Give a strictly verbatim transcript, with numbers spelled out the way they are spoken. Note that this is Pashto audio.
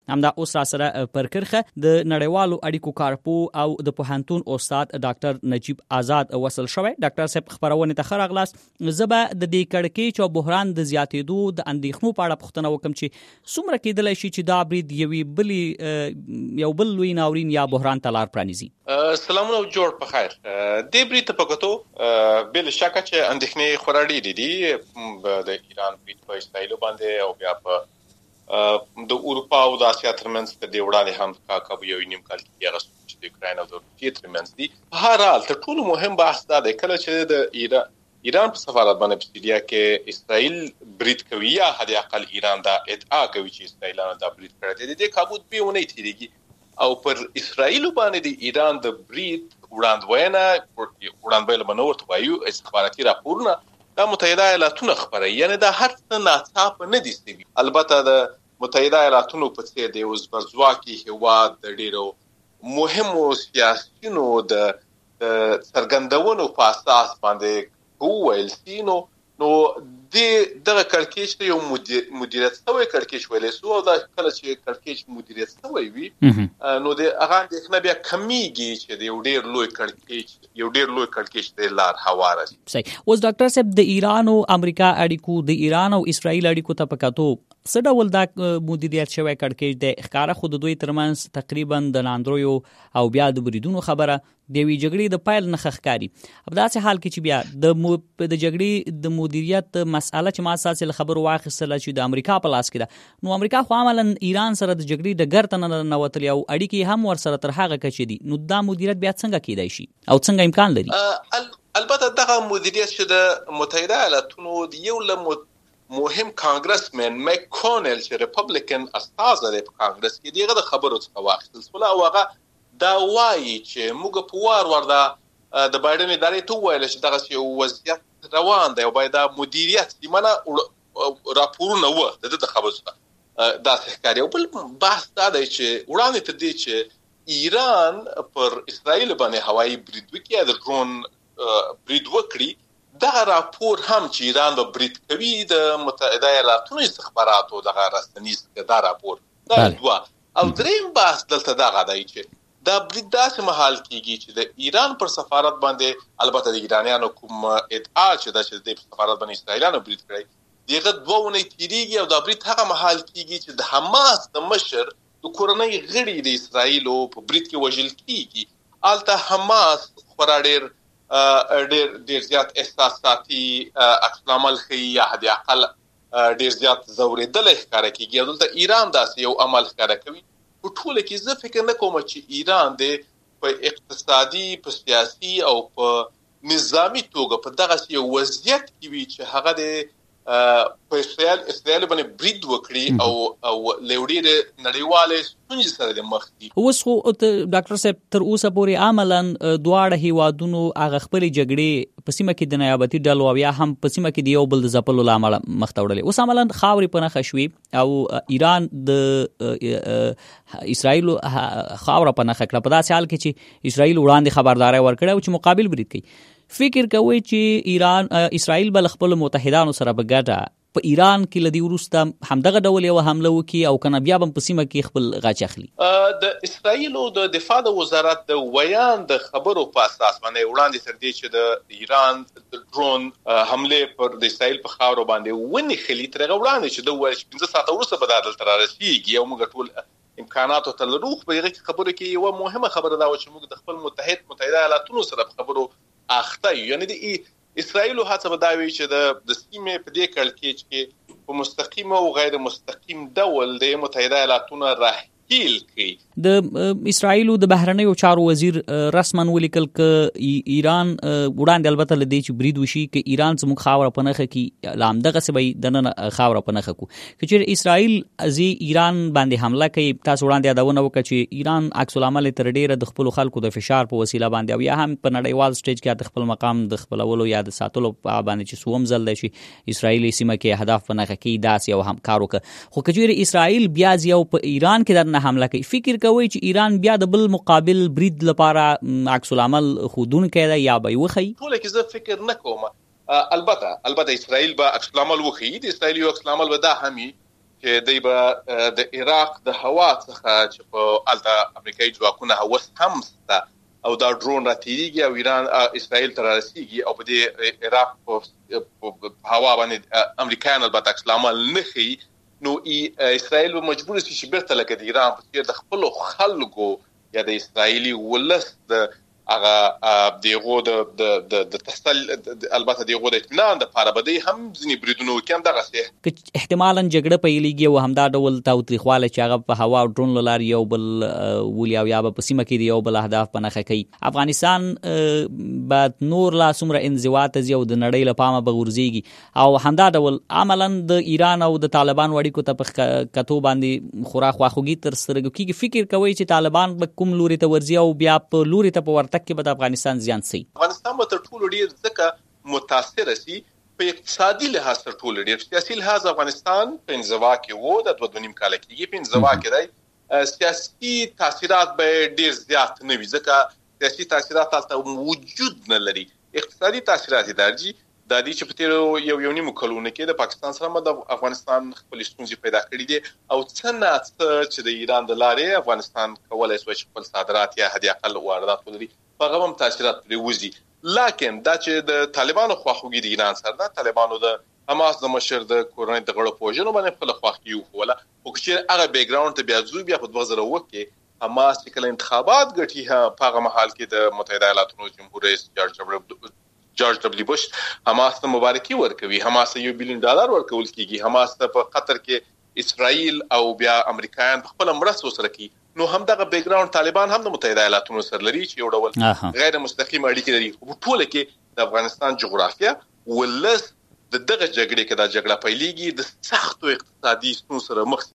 همدا اوس را سره پر کرخه د نړیوالو اړیکو کارپو او د پوهنتون استاد ډاکټر نجیب آزاد وصل شوی. ډاکټر صاحب خبرونه ته خراغلاس. زبا د دې کړکېچ او بحران د زیاتېدو د اندېښنو په اړه پوښتنه وکم چې څومره کېدلی شي چې دا برید یوې بلې یو بل لوی ناورین یا بحران ته لار پرانیزي. سلامونه او جوړ په خیر. دې برید ته په کتو بل شکه چې اندېښنې خورا ډېرې دي د ایران برید په اسرائیل باندې او بیا په د اروپا او د اسیا ترمنځ په دې وړاندې هم کاکا یو نیم کال کې هغه چې د یوکراین او د روسیې ترمنځ دي. په هر حال تر ټولو مهم بحث دا دی کله چې د ایران ایران په سفارت باندې په سیریا کې اسرائیل برید کوي یا حد اقل ایران دا ادعا کوي چې اسرائیل دا برید کړی دی. د کابود به ونه تیریږي او پر اسرائیل باندې د ایران د برید وړاندوینه وړاندوینه باندې وایو استخباراتي راپورونه د متحده ایالاتونو خبره یعنی دا هر څه ناڅاپه نه دي سوي. البته د متحده ایالاتونو په څیر د وزبرځواکي هیواد د ډیرو مهمو سیاسيونو د څرګندونو په اساس باندې وویل سي نو نو د دغه کړکېچ یو مدیریت سوی کړکېچ ویلې سو او دا کله چې کړکېچ مدیریت سوی وي نو د هغه د اخنا بیا کمیږي چې د یو ډیر لوی کړکېچ یو ډیر لوی کړکېچ د لار هواره شي. صحیح. اوس ډاکټر صاحب د ایران او امریکا اړیکو د ایران او اسرائیل اړیکو ته پکاتو څه ډول دا مدیریت شوی کړکېچ د ښکارا خود دوی ترمنځ تقریبا د لاندرویو او بیا د بریدونو خبره د وی جګړې د پایل نه ښکاری. په داسې حال کې چې بیا د د جګړې د مدیریت مسأله چې ما اساسي خبر واخیستله چې د امریکا په لاس کې ده نو امریکا خو عملاً ایران سره د جګړې د ګرته نه نوتلی او اړیکې هم ور سره تر هغه کچې دي. نو دا مدیریت بیا څنګه کېدای شي او څنګه امکان لري؟ البته دغه مدیریت چې د متحده ایالاتونو د یو له مهم کانګرسمن میک کونل چې ریپبلیکن استازی دی په کانګرس کې دیغه د خبرو څخه واخیستل سول او هغه دا وایي چې موږ په وار وردا د بایدن ادارې ته ویل چې دغه یو وضعیت روان دی او باید دا مدیریت دی منه راپورونه و د خبرو څخه دا ښکاري. او بل بحث دا دی چې وړاندې تر دې چې ایران پر اسرائیل باندې هوایي برید وکړي د ډرون برید وکړي دغه راپور هم چې ایران د برید کوي د متحده ایالاتونو استخباراتو دغه رسنیز دا راپور دا دوا او دریم بحث دلته دغه دی چې دا برید داسې محال کیږي چې د ایران پر سفارت باندې البته د ایرانیانو کوم ادعا چې د چې د سفارت باندې اسرائیلانو برید کړی دغه دوونه تیریږي او دا برید هغه محال کیږي چې د حماس د مشر د کورنۍ غړي د اسرائیل په برید کې وژل کیږي. البته حماس خورا ډیر ډیر ډیر زیات احساساتي عکس العمل ښیي یا حد اقل ډیر زیات زوریدل ښکاره کیږي. دلته ایران داسې یو عمل ښکاره کوي. په ټوله کې زه فکر نه کوم چې ایران د په اقتصادي په سیاسي او په نظامی توګه په دغه یو وضعیت کې وي چې هغه د په اسرائیل اسرائیل باندې برید وکړي او او لوړې نړیواله ستونزې سره د مخ دي. اوس خو ډاکټر صاحب تر اوسه پورې عملاً دواړه هیوادونو هغه خپل جګړې په سیمه کې د نیابتي ډلو او یا هم په سیمه کې د یو بل د ځپلو لامل مخ ته وړلې. اوس عملاً خاورې په نښه شوي او ایران د اسرائیل خاوره په نښه کړه په داسې حال کې چې اسرائیل وړاندې خبرداري ورکړه او چې مقابل برید کوي. فکر کوي چې ایران اسرائیل بل خپل متحدانو سره بګټه په ایران کې لدی ورسته همدغه ډول یو حمله وکي او کنه بیا هم په سیمه کې خپل غاچ اخلي. د اسرائیل او د دفاع د وزارت د ویان د خبرو په اساس باندې وړاندې تر دې چې د ایران د ډرون حمله پر د اسرائیل په خاور باندې ونی خلی تر وړاندې چې د پنځه ساعته وروسته بدل تر رسیدي او موږ ټول امکاناتو ته لروخ په هغه خبرو کې یو مهمه خبره دا و چې موږ د خپل متحد متحده ایالاتونو سره خبرو اخته یعنی د اسرائیل هڅه بداوي چې د د سیمې په دې کړکېچ کې په مستقیم او غیر مستقیم ډول د متحده ایالاتونو راه تشکیل کړي. د اسرائیل د بهرنیو چارو وزیر رسمن ولیکل ک ایران وړاندې البته لدی چې برید وشي ک ایران زموږ خاور په نخه کې لامدغه سبي دنه خاور په نخه کو چې اسرائیل ازي ایران باندې حمله کوي. تاسو وړاندې یادونه وکړه چې ایران عکس العمل تر ډیره د خپل خلکو د فشار په وسیله باندې او یا هم په نړیوال سټیج کې د خپل مقام د خپلولو یا د ساتلو په باندې چې سوم زل شي اسرائیل سیمه کې هدف په نخه کې داس یو هم کارو ک خو کجوری اسرائیل بیا یو په ایران کې درنه حمله کوي. فکر کوي چې ایران بیا د بل مقابل برید لپاره عکس العمل خودون کړي یا به وخی. ټول کې زه فکر نه کوم. البته البته اسرائیل به عکس العمل وخی. د اسرائیل یو عکس العمل ودا همي چې دوی به د عراق د هوا څخه چې په الته امریکایي ځواکونه اوس هم شته او دا ډرون راتېږي او ایران اسرائیل ته رارسېږي او په دې عراق په هوا باندې امریکایان البته عکس العمل نه ښیي، نو اسرائیل به مجبور شي چې بیرته لکه د ایران په څېر د خپلو خلکو یا د اسرائیلي ولس د هغه دغه د د د تسل البته دغه د اطمینان د لپاره به هم ځینې بریدونه وکړي، هم دغه څه احتمالاً جګړه پیلېږي او همدا ډول تاوتریخواله چې هغه په هوا او ډرون له لارې یو بل ولي او یا به په سیمه کې د یو بل اهداف په نښه کوي. افغانستان به نور لا څومره انزوا ته ځي او د نړۍ له پامه به غورځېږي او همدا ډول عملاً د ایران او د طالبان اړیکو ته په کتو باندې خورا خواخوږي تر سترګو کېږي. فکر کوئ چې طالبان به کوم لوري ته ورځي او بیا په لوري ته په ورتګ کې به د افغانستان زیان سي؟ افغانستان به تر ټولو ډیر ځکه متاثر شي په اقتصادي لحاظ تر ټولو ډیر. سیاسي لحاظ افغانستان په انزوا کې وو د دوه نیم کال کېږي په انزوا کې دی، سیاسي تاثیرات به ډیر زیات نه وي ځکه سیاسي تاثیرات تاسو وجود نه لري. اقتصادي تاثیرات درجی د دې چې په تیر یو یو نیم کلونه کې د پاکستان سره د افغانستان خپل ستونزې پیدا کړې دي او څنګه چې د ایران د لارې افغانستان کولای شي خپل صادرات یا حد اقل واردات ولري په هغه هم تاثیرات پرې وځي. لکن دا چې د طالبانو خواخوږي د ایران سره د طالبانو د حماس د مشر د کورنۍ د غړو په وژنو باندې خپل خواخوږي وکوله او چې هغه بیک گراوند ته بیا ځو بیا په دوه زره اووه کې حماس چې کله انتخابات ګټي په هغه محل کې د متحده ایالاتو جمهور رئیس جورج جورج دبليو بوش حماس ته مبارکي ورکوي، حماس یو بلین ډالر ورکول کیږي، حماس ته په قطر کې اسرائیل او بیا امریکایان خپل مرسته سره کوي. نو هم دغه بیک گراوند طالبان هم د متحده ایالاتو سره لري چې یو ډول غیر مستقیم اړیکې لري. په ټوله کې د افغانستان جغرافیه ولس د دغه جګړې کې دا جګړه پیلېږي د سختو اقتصادي ستونزو سره مخ